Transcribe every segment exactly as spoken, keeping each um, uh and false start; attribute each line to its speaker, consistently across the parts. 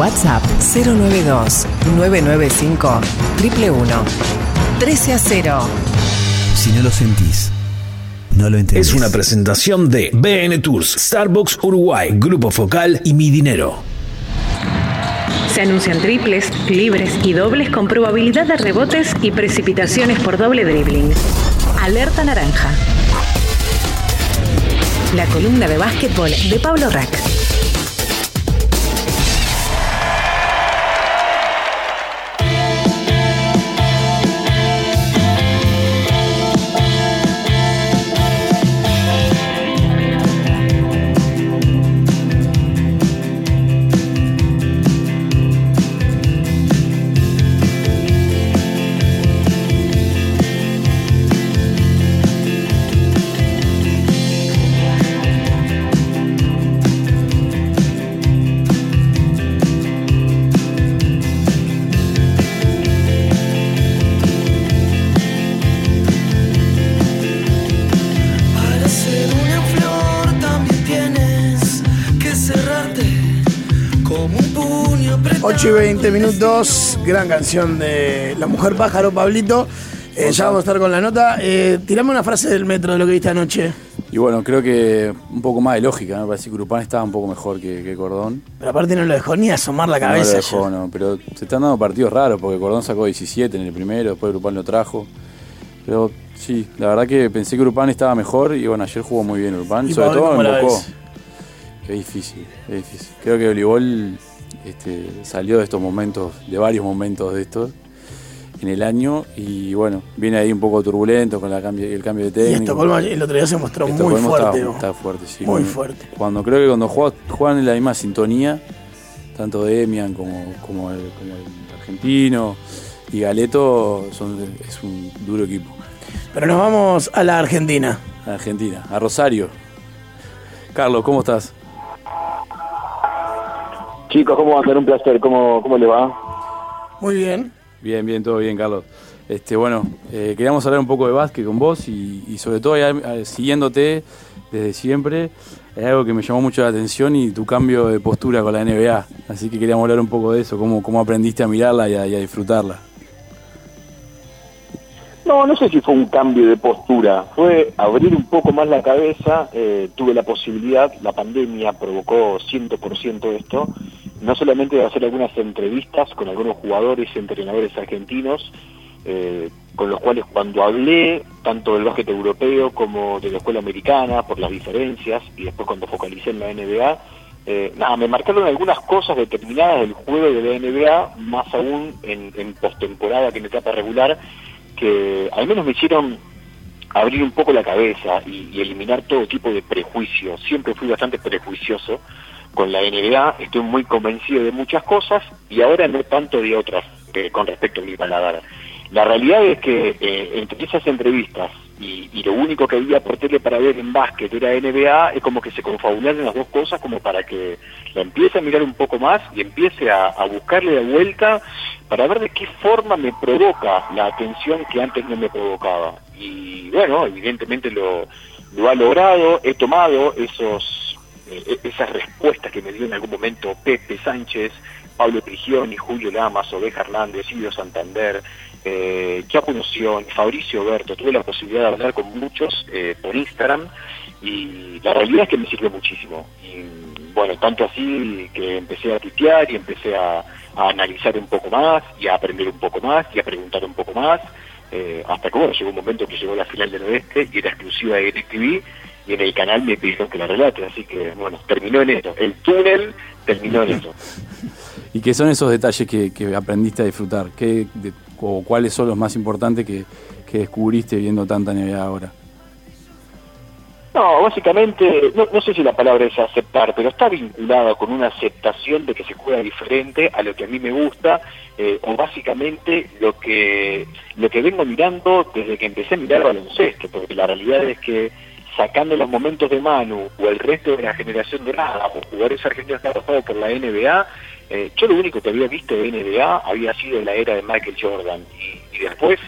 Speaker 1: WhatsApp cero nueve dos nueve nueve cinco uno uno uno. trece a cero.
Speaker 2: Si no lo sentís, no lo entendés.
Speaker 3: Es una presentación de B N Tours, Starbucks Uruguay, Grupo Focal y Mi Dinero.
Speaker 4: Se anuncian triples, libres y dobles con probabilidad de rebotes y precipitaciones por doble dribbling. Alerta naranja. La columna de básquetbol de Pablo Rack.
Speaker 5: ocho y veinte minutos, gran canción de La Mujer Pájaro, Pablito. Eh, ya vamos a estar con la nota. Eh, tirame una frase del Metro de lo que viste anoche.
Speaker 6: Y bueno, creo que un poco más de lógica, ¿no? Me parece que Urupán estaba un poco mejor que, que Cordón.
Speaker 5: Pero aparte no lo dejó ni asomar la cabeza.
Speaker 6: No lo dejó, no, pero se están dando partidos raros, porque Cordón sacó diecisiete en el primero, después Urupán lo trajo. Pero sí, la verdad que pensé que Urupán estaba mejor y bueno, ayer jugó muy bien Urupán.
Speaker 5: ¿Y
Speaker 6: sobre todo
Speaker 5: cómo
Speaker 6: me
Speaker 5: la
Speaker 6: embocó.
Speaker 5: ves?
Speaker 6: Qué difícil, qué difícil. Creo que voleibol este, salió de estos momentos, de varios momentos de estos en el año y bueno, viene ahí un poco turbulento con la cambio, el cambio de técnico.
Speaker 5: Y Estocolmo el otro día se mostró muy
Speaker 6: Estocolmo
Speaker 5: fuerte.
Speaker 6: Está,
Speaker 5: ¿no?
Speaker 6: está fuerte, sí.
Speaker 5: Muy
Speaker 6: cuando,
Speaker 5: fuerte.
Speaker 6: Cuando creo que cuando juegan, juegan en la misma sintonía, tanto Demian como, como, el, como el argentino y Galeto, son, es un duro equipo.
Speaker 5: Pero nos vamos a la Argentina.
Speaker 6: A Argentina, a Rosario. Carlos, ¿cómo estás?
Speaker 7: Chicos, ¿cómo va a ser? Un placer, ¿cómo, cómo le va?
Speaker 5: Muy bien.
Speaker 6: Bien, bien, todo bien, Carlos. Este, bueno, eh, queríamos hablar un poco de básquet con vos y, y sobre todo eh, siguiéndote desde siempre, es algo que me llamó mucho la atención y tu cambio de postura con la N B A. Así que queríamos hablar un poco de eso, cómo, cómo aprendiste a mirarla y a, y a disfrutarla.
Speaker 7: No, no sé si fue un cambio de postura, fue abrir un poco más la cabeza, eh, tuve la posibilidad, la pandemia provocó cien por ciento esto, no solamente de hacer algunas entrevistas con algunos jugadores y entrenadores argentinos, eh, con los cuales cuando hablé, tanto del básquet europeo como de la escuela americana, por las diferencias, y después cuando focalicé en la N B A, eh, nada, me marcaron algunas cosas determinadas del juego de la N B A, más aún en, en postemporada que en etapa regular, que al menos me hicieron abrir un poco la cabeza y, y eliminar todo tipo de prejuicios. Siempre fui bastante prejuicioso con la N B A, estoy muy convencido de muchas cosas y ahora no tanto de otras eh, con respecto a mi paladar. La realidad es que eh, entre esas entrevistas y, y lo único que había por tele para ver en básquet era N B A, es como que se confabularon las dos cosas como para que la empiece a mirar un poco más y empiece a, a buscarle de vuelta para ver de qué forma me provoca la atención que antes no me provocaba. Y bueno, evidentemente lo, lo ha logrado, he tomado esos eh, esas respuestas que me dio en algún momento Pepe Sánchez, Pablo Prigioni, Julio Lamas, Oveja Hernández, Ido Santander, eh, Chapo Noción, Fabricio Berto. Tuve la posibilidad de hablar con muchos eh, por Instagram y la realidad es que me sirvió muchísimo. Y bueno, tanto así que empecé a tuitear y empecé a, a analizar un poco más y a aprender un poco más y a preguntar un poco más, eh, hasta que bueno, llegó un momento que llegó la final del Oeste y era exclusiva de DirecTV y en el canal me pidieron que la relate, así que bueno, terminó en eso, el túnel terminó en eso.
Speaker 6: ¿Y qué son esos detalles que, que aprendiste a disfrutar? ¿Qué, de, o cuáles son los más importantes que, que descubriste viendo tanta N B A ahora?
Speaker 7: No, básicamente, no, no sé si la palabra es aceptar, pero está vinculada con una aceptación de que se juega diferente a lo que a mí me gusta, eh, o básicamente lo que lo que vengo mirando desde que empecé a mirar baloncesto, porque la realidad es que sacando los momentos de Manu o el resto de la generación dorada o jugadores argentinos que han pasado por la N B A, eh, yo lo único que había visto de N B A había sido la era de Michael Jordan y, y después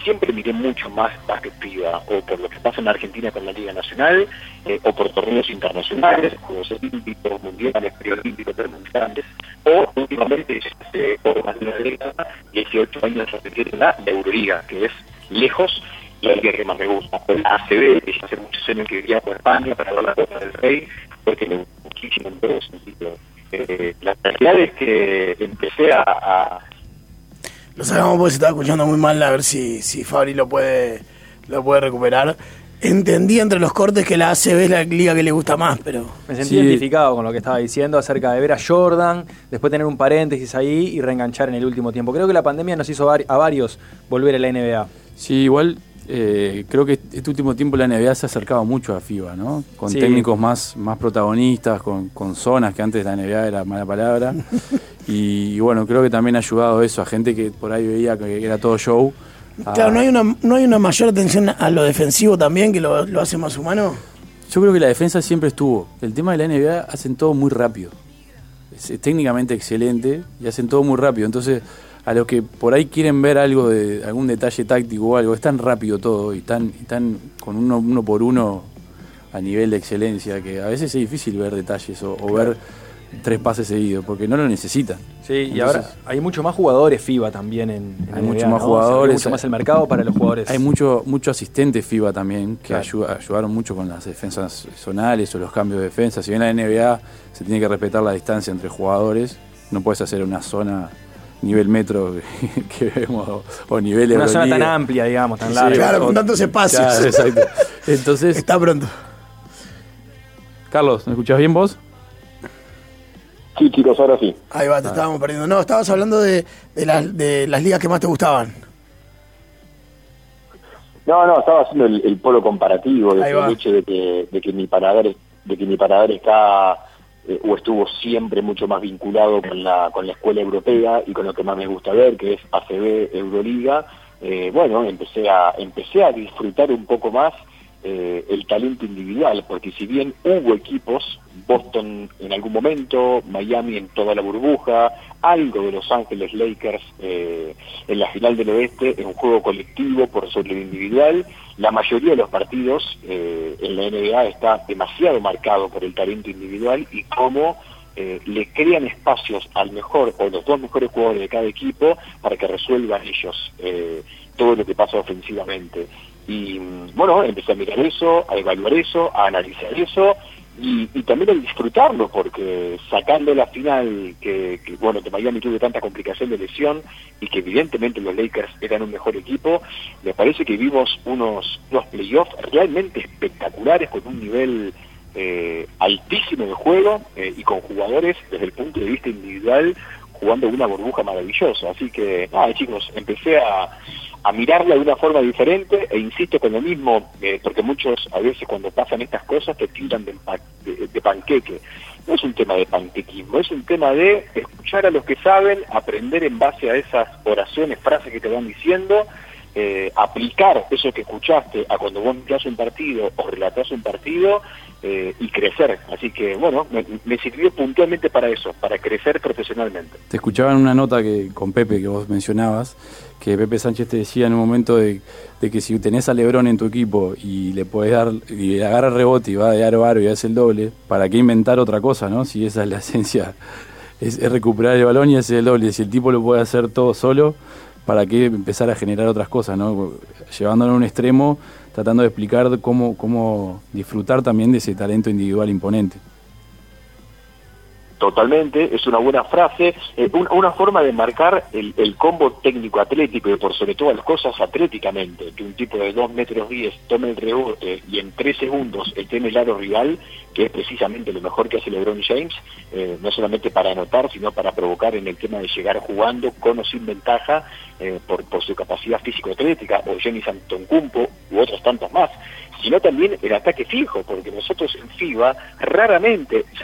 Speaker 7: siempre miré mucho más básquet FIBA, o por lo que pasa en Argentina con la Liga Nacional, eh, o por torneos internacionales, Juegos Olímpicos, Mundiales, Preolímpicos, Premundiales, o últimamente, hace poco más de una década, dieciocho años repitiendo la Euroliga, que es lejos la liga que más me gusta. La A C B, que ya hace muchos años que vivía por España para ver la Copa del Rey, porque me gusta muchísimo en todo sentido. Eh, la realidad es que empecé a... a
Speaker 5: Lo sacamos porque se estaba escuchando muy mal, a ver si, si Fabri lo puede, lo puede recuperar. Entendí entre los cortes que la A C B es la liga que le gusta más, pero...
Speaker 8: Me sentí
Speaker 6: Sí.
Speaker 8: identificado con lo que estaba diciendo acerca de ver a Jordan, después tener un paréntesis ahí y reenganchar en el último tiempo. Creo que la pandemia nos hizo a varios volver a la N B A.
Speaker 6: Sí, igual eh, creo que este último tiempo la N B A se ha acercado mucho a FIBA, ¿no? Con
Speaker 8: Sí.
Speaker 6: técnicos más, más protagonistas, con, con zonas, que antes la N B A era mala palabra. y, y bueno, creo que también ha ayudado eso a gente que por ahí veía que era todo show. a-
Speaker 5: Claro, ¿no hay una no hay una mayor atención a lo defensivo también que lo, lo hace más humano?
Speaker 6: Yo creo que la defensa siempre estuvo. El tema de la N B A, hacen todo muy rápido. Es, es técnicamente excelente y hacen todo muy rápido. Entonces, a los que por ahí quieren ver algo de algún detalle táctico o algo, es tan rápido todo y tan, y tan con uno, uno por uno a nivel de excelencia que a veces es difícil ver detalles o, o ver tres pases seguidos porque no lo necesitan.
Speaker 8: Sí, y
Speaker 6: Entonces,
Speaker 8: ahora hay mucho más jugadores FIBA también en, en
Speaker 6: Hay
Speaker 8: N B A,
Speaker 6: mucho más
Speaker 8: ¿no?
Speaker 6: jugadores,
Speaker 8: Se abre mucho
Speaker 6: hay-
Speaker 8: más el mercado para los jugadores.
Speaker 6: Hay mucho mucho asistente FIBA también que
Speaker 8: Claro.
Speaker 6: ayuda- ayudaron mucho con las defensas zonales o los cambios de defensa. Si bien la N B A se tiene que respetar la distancia entre jugadores, no puedes hacer una zona nivel metro que, que vemos o, o nivel
Speaker 8: Una zona
Speaker 6: Euroliga.
Speaker 8: tan amplia, digamos, tan
Speaker 6: Sí,
Speaker 8: larga.
Speaker 5: Claro,
Speaker 6: o-
Speaker 5: con tantos espacios.
Speaker 6: Claro, exacto. Entonces,
Speaker 5: Está pronto.
Speaker 6: Carlos, ¿me escuchás bien vos?
Speaker 7: Sí, chicos, ahora sí.
Speaker 5: Ahí va, te estábamos perdiendo. No, estabas hablando de, de, las, de las ligas que más te gustaban.
Speaker 7: No, no, estaba haciendo el, el polo comparativo,
Speaker 5: Ahí
Speaker 7: de
Speaker 5: va.
Speaker 7: el hecho de que, de que mi paladar, es- de que mi paladar está eh, o estuvo siempre mucho más vinculado con la con la escuela europea y con lo que más me gusta ver, que es A C B, Euroliga. Eh, bueno, empecé a empecé a disfrutar un poco más eh, el talento individual, porque si bien hubo equipos, Boston en algún momento, Miami en toda la burbuja, algo de Los Ángeles Lakers eh, en la final del oeste, en un juego colectivo por sobre lo individual, la mayoría de los partidos eh, en la N B A está demasiado marcado por el talento individual y cómo eh, le crean espacios al mejor o los dos mejores jugadores de cada equipo para que resuelvan ellos eh, todo lo que pasa ofensivamente. Y bueno, empecé a mirar eso, a evaluar eso, a analizar eso y, y también a disfrutarlo, porque sacando la final que, que bueno, que Miami tuvo tanta complicación de lesión y que evidentemente los Lakers eran un mejor equipo, me parece que vimos unos, unos playoffs realmente espectaculares con un nivel eh, altísimo de juego eh, y con jugadores desde el punto de vista individual jugando una burbuja maravillosa. Así que nada, chicos, empecé a a mirarla de una forma diferente, e insisto con lo mismo, eh, porque muchos a veces cuando pasan estas cosas te tildan de, de, de panqueque. No es un tema de panquequismo, es un tema de escuchar a los que saben, aprender en base a esas oraciones, frases que te van diciendo, eh, aplicar eso que escuchaste a cuando vos mirás un partido o relatás un partido eh, y crecer. Así que, bueno, me, me sirvió puntualmente para eso, para crecer profesionalmente.
Speaker 6: Te escuchaba en una nota que con Pepe que vos mencionabas, que Pepe Sánchez te decía en un momento de, de que si tenés a LeBron en tu equipo y le podés dar, y le agarra rebote y va de aro a aro y hace el doble, ¿para qué inventar otra cosa, no? Si esa es la esencia, es, es recuperar el balón y hacer el doble. Si el tipo lo puede hacer todo solo, ¿para qué empezar a generar otras cosas, no? Llevándolo a un extremo, tratando de explicar cómo, cómo disfrutar también de ese talento individual imponente.
Speaker 7: Totalmente, es una buena frase, eh, un, una forma de marcar el, el combo técnico-atlético y por sobre todas las cosas atléticamente, que un tipo de dos metros diez tome el rebote y en tres segundos esté en el aro rival, que es precisamente lo mejor que hace LeBron James, eh, no solamente para anotar, sino para provocar en el tema de llegar jugando con o sin ventaja eh, por, por su capacidad físico-atlética, o Giannis Antetokounmpo u otros tantos más, sino también el ataque fijo, porque nosotros en FIBA raramente, o sea,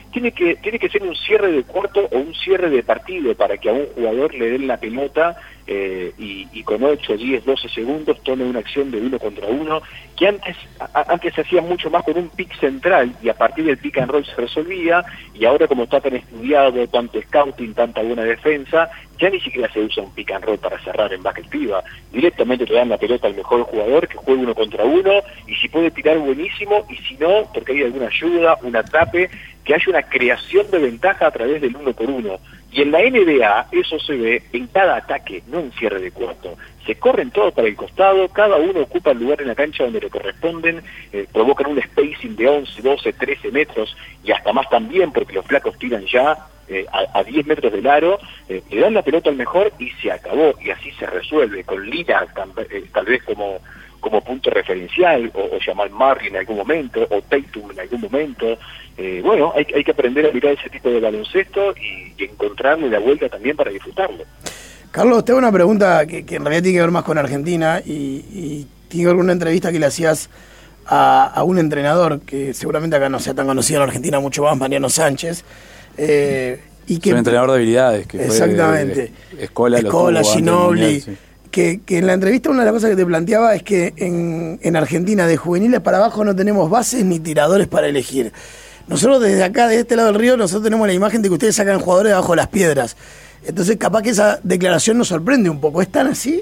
Speaker 7: tiene que tiene que ser un cierre de cuarto o un cierre de partido para que a un jugador le den la pelota eh, y, y con ocho, diez, doce segundos tome una acción de uno contra uno, que antes a, antes se hacía mucho más con un pick central y a partir del pick and roll se resolvía, y ahora como está tan estudiado, tanto scouting, tanta buena defensa, ya ni siquiera se usa un pick and roll para cerrar en básquet piba, directamente le dan la pelota al mejor jugador que juegue uno contra uno, y si puede tirar buenísimo, y si no, porque hay alguna ayuda, un atape, que haya una creación de ventaja a través del uno por uno. Y en la N B A eso se ve en cada ataque, no en cierre de cuarto. Se corren todos para el costado, cada uno ocupa el lugar en la cancha donde le corresponden, eh, provocan un spacing de once, doce, trece metros, y hasta más también, porque los flacos tiran ya eh, a, a diez metros del aro, eh, le dan la pelota al mejor y se acabó, y así se resuelve, con Lillard tal, eh, tal vez como... como punto referencial, o, o Jamal Murray en algún momento, o Tatum en algún momento. Eh, bueno, hay, hay que aprender a mirar ese tipo de baloncesto y, y encontrarle la vuelta también para disfrutarlo.
Speaker 5: Carlos, tengo una pregunta que, que en realidad tiene que ver más con Argentina, y, y tiene que ver con una entrevista que le hacías a, a un entrenador que seguramente acá no sea tan conocido en Argentina, mucho más, Mariano Sánchez. Eh, y que,
Speaker 6: es un entrenador de habilidades. Que
Speaker 5: exactamente.
Speaker 6: Fue, Escola,
Speaker 5: Escola, Ginobili. Sí. Que, que en la entrevista una de las cosas que te planteaba es que en, en Argentina de juveniles para abajo no tenemos bases ni tiradores para elegir. Nosotros desde acá, de este lado del río, nosotros tenemos la imagen de que ustedes sacan jugadores debajo de las piedras. Entonces capaz que esa declaración nos sorprende un poco. ¿Es tan así?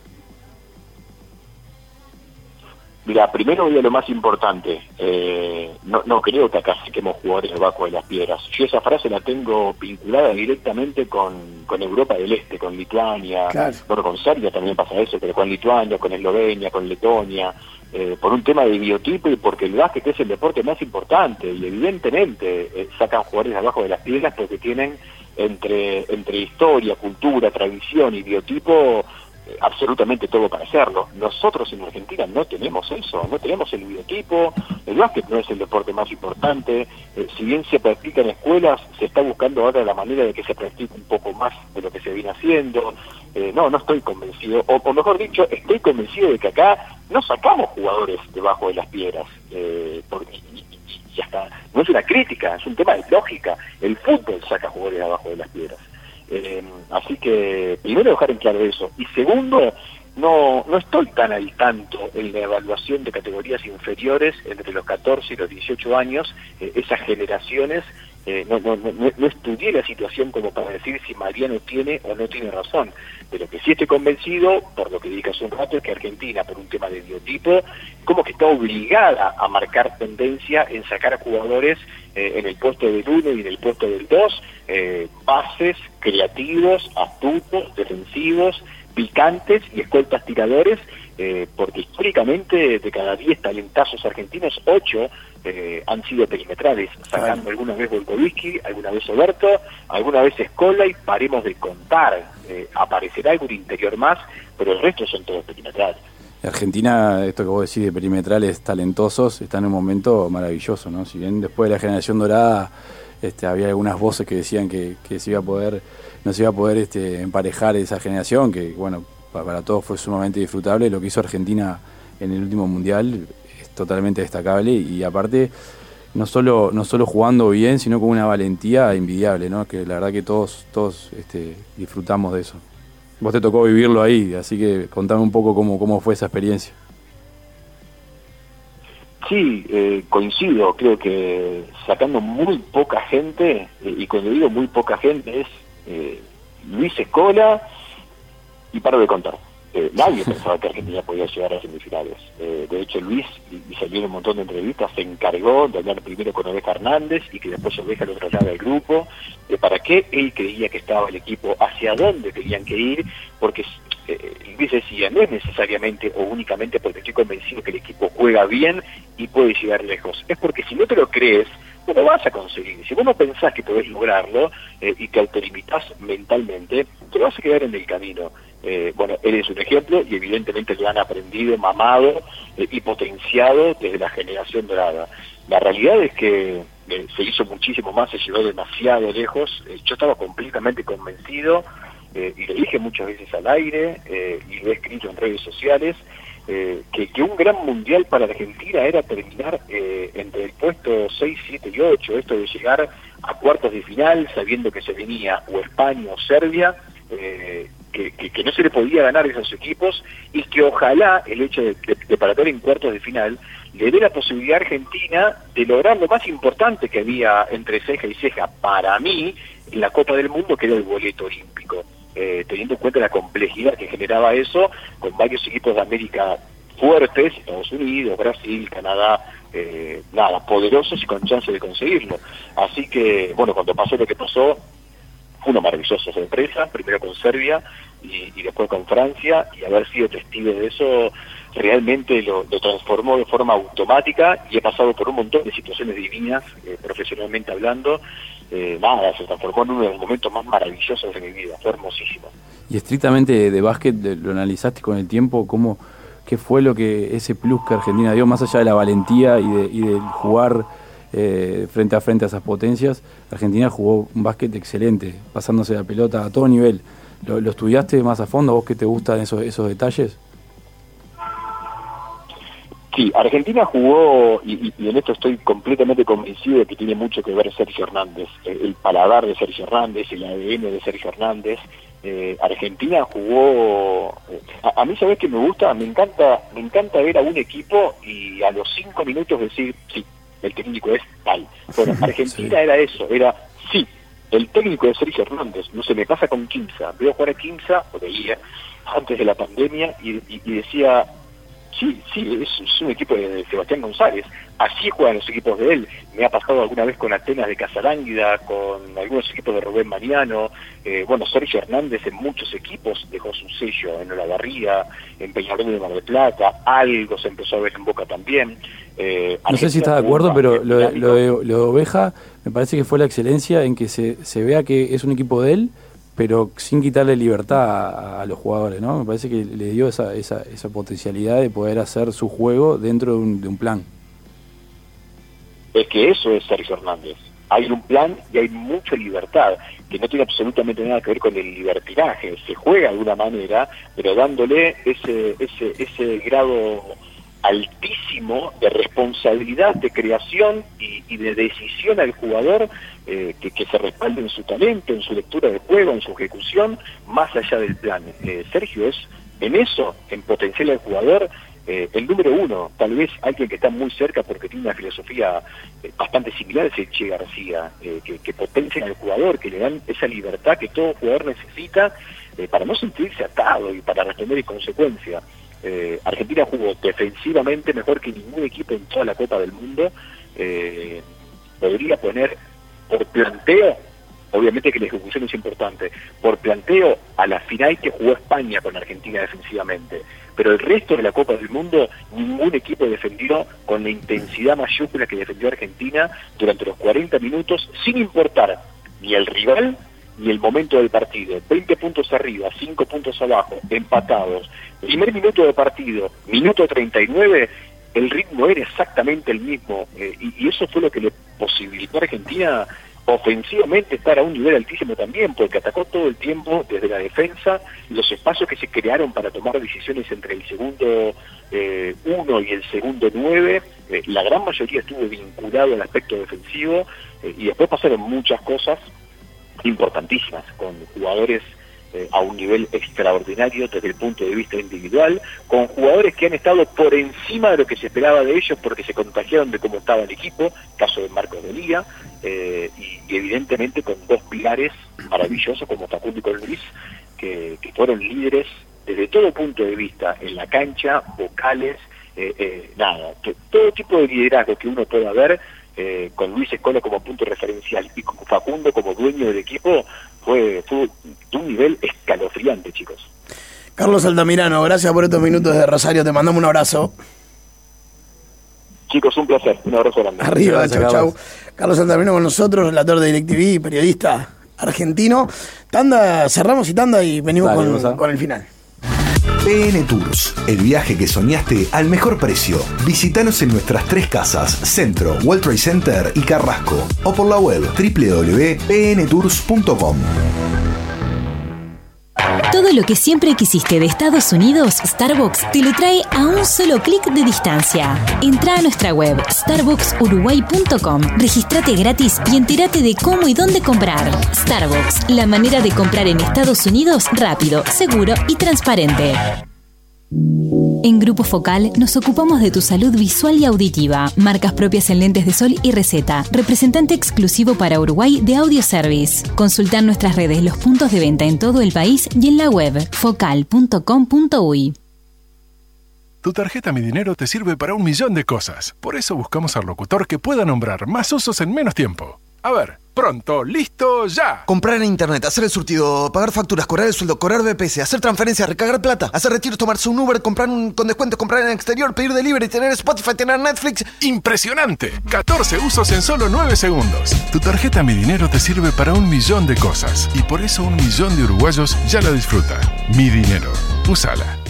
Speaker 7: Mira, primero voy a lo más importante. Eh, no, no creo que acá saquemos jugadores debajo de las piedras. Yo esa frase la tengo vinculada directamente con, con Europa del Este, con Lituania.
Speaker 5: Claro.
Speaker 7: Bueno, con Serbia también pasa eso, pero con Lituania, con Eslovenia, con Letonia, eh, por un tema de biotipo y porque el básquet es el deporte más importante. Y evidentemente eh, sacan jugadores debajo de las piedras porque tienen entre, entre historia, cultura, tradición y biotipo absolutamente todo para hacerlo. Nosotros en Argentina no tenemos eso, no tenemos el biotipo, el básquet no es el deporte más importante, eh, si bien se practica en escuelas, se está buscando ahora la manera de que se practique un poco más de lo que se viene haciendo. Eh, no, no estoy convencido, o, o mejor dicho, estoy convencido de que acá no sacamos jugadores debajo de las piedras, eh, porque y, y hasta no es una crítica, es un tema de lógica, el fútbol saca jugadores debajo de las piedras. Eh, así que primero dejar en claro eso, y segundo, no no estoy tan al tanto en la evaluación de categorías inferiores entre los catorce y los dieciocho años, eh, esas generaciones, eh, no, no, no, no estudié la situación como para decir si Mariano tiene o no tiene razón, pero que sí estoy convencido, por lo que dije hace un rato, es que Argentina, por un tema de biotipo, como que está obligada a marcar tendencia en sacar a jugadores eh, en el puesto del uno y en el puesto del dos, eh, bases, creativos, astutos, defensivos, picantes y escoltas tiradores, eh, porque históricamente de cada diez talentazos argentinos, ocho eh, han sido perimetrales, sacando alguna vez Volkovitsky, alguna vez Oberto, alguna vez Escola, y paremos de contar, eh, aparecerá algún interior más, pero el resto son todos perimetrales.
Speaker 6: Argentina, esto que vos decís de perimetrales talentosos, está en un momento maravilloso, ¿no? Si bien después de la generación dorada este, había algunas voces que decían que, que se iba a poder, no se iba a poder este, emparejar esa generación, que bueno, para, para todos fue sumamente disfrutable. Lo que hizo Argentina en el último mundial es totalmente destacable, y aparte no solo no solo jugando bien, sino con una valentía envidiable, ¿no? Que la verdad que todos todos este, disfrutamos de eso. Vos te tocó vivirlo ahí, así que contame un poco cómo, cómo fue esa experiencia.
Speaker 7: Sí, eh, coincido, creo que sacando muy poca gente, eh, y cuando digo muy poca gente es eh, Luis Escola, y paro de contar. Eh, nadie pensaba que Argentina podía llegar a semifinales. Eh, de hecho, Luis, y, y salió en un montón de entrevistas, se encargó de hablar primero con Oveja Hernández y que después Oveja lo trasladara al grupo, de para qué él creía que estaba el equipo, hacia dónde tenían que ir, porque eh, Luis decía, no es necesariamente o únicamente porque estoy convencido que el equipo juega bien y puede llegar lejos, es porque si no te lo crees, no lo vas a conseguir. Si vos no pensás que podés lograrlo eh, y te autolimitas mentalmente, te vas a quedar en el camino. Eh, bueno, él es un ejemplo y evidentemente lo han aprendido, mamado eh, y potenciado desde la generación dorada. La realidad es que eh, se hizo muchísimo más, se llegó demasiado lejos. Eh, yo estaba completamente convencido eh, y lo dije muchas veces al aire eh, y lo he escrito en redes sociales, eh, que, que un gran mundial para Argentina era terminar eh, entre el puesto seis, siete y ocho, esto de llegar a cuartos de final, sabiendo que se venía o España o Serbia, eh, que, que, que no se le podía ganar a esos equipos, y que ojalá el hecho de, de, de paratar en cuartos de final le dé la posibilidad a Argentina de lograr lo más importante que había entre ceja y ceja para mí en la Copa del Mundo, que era el boleto olímpico, eh, teniendo en cuenta la complejidad que generaba eso, con varios equipos de América fuertes, Estados Unidos, Brasil, Canadá, eh, nada, poderosos y con chance de conseguirlo. Así que, bueno, cuando pasó lo que pasó, fue una maravillosa sorpresa, primero con Serbia y, y después con Francia, y haber sido testigo de eso realmente lo, lo transformó de forma automática, y he pasado por un montón de situaciones divinas, eh, profesionalmente hablando, eh, nada, se transformó en uno de los momentos más maravillosos de mi vida, fue hermosísimo.
Speaker 6: Y estrictamente de, de básquet, de, lo analizaste con el tiempo, ¿cómo, qué fue lo que ese plus que Argentina dio, más allá de la valentía y de, y de jugar eh, frente a frente a esas potencias? Argentina jugó un básquet excelente, pasándose la pelota a todo nivel. ¿Lo, lo estudiaste más a fondo? ¿Vos que te gustan esos, esos detalles?
Speaker 7: Sí, Argentina jugó, y, y en esto estoy completamente convencido de que tiene mucho que ver Sergio Hernández, el, el paladar de Sergio Hernández, el A D N de Sergio Hernández. Eh, Argentina jugó, eh, a, a mí sabés que me gusta, me encanta, me encanta ver a un equipo y a los cinco minutos decir, sí, el técnico es tal. Bueno, Argentina sí. Era eso, era, sí, el técnico de Sergio Hernández. No se me pasa con Quimsa, veo jugar a Quimsa, o veía, antes de la pandemia, y, y, y decía, sí, sí, es, es un equipo de, de Sebastián González, así juegan los equipos de él. Me ha pasado alguna vez con Atenas de Casaránguida, con algunos equipos de Rubén Mariano, eh, bueno, Sergio Hernández en muchos equipos dejó su sello, en Olavarría, en Peñarol de Mar del Plata, algo se empezó a ver en Boca también. Eh,
Speaker 6: no sé si estás de acuerdo, pero lo, lo, de, lo de Oveja me parece que fue la excelencia en que se, se vea que es un equipo de él, pero sin quitarle libertad a, a los jugadores, ¿no? Me parece que le dio esa, esa, esa potencialidad de poder hacer su juego dentro de un, de un plan.
Speaker 7: Es que eso es Sergio Hernández. Hay un plan y hay mucha libertad, que no tiene absolutamente nada que ver con el libertinaje. Se juega de alguna manera, pero dándole ese, ese, ese grado altísimo de responsabilidad, de creación y, y de decisión al jugador, eh, que, que se respalde en su talento, en su lectura de juego, en su ejecución, más allá del plan. Eh, Sergio es, en eso, en potencial al jugador, eh, el número uno. Tal vez alguien que está muy cerca porque tiene una filosofía eh, bastante similar es el Che García, eh, que, que potencian al jugador, que le dan esa libertad que todo jugador necesita eh, para no sentirse atado y para responder en consecuencia. Eh, Argentina jugó defensivamente mejor que ningún equipo en toda la Copa del Mundo. Eh, podría poner por planteo, obviamente que la ejecución es importante, por planteo a la final que jugó España con Argentina defensivamente, pero el resto de la Copa del Mundo ningún equipo defendió con la intensidad mayúscula que defendió Argentina durante los cuarenta minutos, sin importar ni el rival ni el momento del partido. veinte puntos arriba, cinco puntos abajo, empatados, primer minuto de partido, minuto treinta y nueve, el ritmo era exactamente el mismo, eh, y, y eso fue lo que le posibilitó a Argentina ofensivamente estar a un nivel altísimo también, porque atacó todo el tiempo desde la defensa, los espacios que se crearon para tomar decisiones entre el segundo eh, uno y el segundo nueve, eh, la gran mayoría estuvo vinculado al aspecto defensivo, eh, y después pasaron muchas cosas importantísimas, con jugadores eh, a un nivel extraordinario desde el punto de vista individual, con jugadores que han estado por encima de lo que se esperaba de ellos porque se contagiaron de cómo estaba el equipo, caso de Marcos de Liga, eh, y, y evidentemente con dos pilares maravillosos como Facundo y con Luis, que, que fueron líderes desde todo punto de vista, en la cancha, vocales, eh, eh, nada, que, todo tipo de liderazgo que uno pueda ver. Eh, con Luis Escola como punto referencial y con Facundo como dueño del equipo, fue, fue de un nivel escalofriante, chicos.
Speaker 5: Carlos Altamirano, gracias por estos minutos de Rosario, te mandamos un abrazo.
Speaker 7: Chicos, un placer, un abrazo grande.
Speaker 5: Arriba, chau, chau. Carlos Altamirano con nosotros, relator de DirecTV, periodista argentino. Tanda, cerramos y tanda y venimos Dale, con, con el final.
Speaker 2: P N Tours, el viaje que soñaste al mejor precio. Visítanos en nuestras tres casas, Centro, World Trade Center y Carrasco, o por la web doble u doble u doble u punto p n tours punto com.
Speaker 9: Todo lo que siempre quisiste de Estados Unidos, Starbucks te lo trae a un solo clic de distancia. Entrá a nuestra web starbucks uruguay punto com, regístrate gratis y entérate de cómo y dónde comprar. Starbucks, la manera de comprar en Estados Unidos rápido, seguro y transparente. En Grupo Focal nos ocupamos de tu salud visual y auditiva. Marcas propias en lentes de sol y receta. Representante exclusivo para Uruguay de Audio Service. Consulta en nuestras redes los puntos de venta en todo el país y en la web focal punto com punto uy.
Speaker 10: Tu tarjeta Mi Dinero te sirve para un millón de cosas. Por eso buscamos al locutor que pueda nombrar más usos en menos tiempo. A ver, pronto, listo, ya.
Speaker 11: Comprar en internet, hacer el surtido, pagar facturas, cobrar el sueldo, cobrar B P S, hacer transferencias, recargar plata, hacer retiros, tomarse un Uber, comprar un, con descuento, comprar en el exterior, pedir delivery, tener Spotify, tener Netflix.
Speaker 10: ¡Impresionante! catorce usos en solo nueve segundos. Tu tarjeta Mi Dinero te sirve para un millón de cosas. Y por eso un millón de uruguayos ya la disfruta. Mi Dinero. Úsala.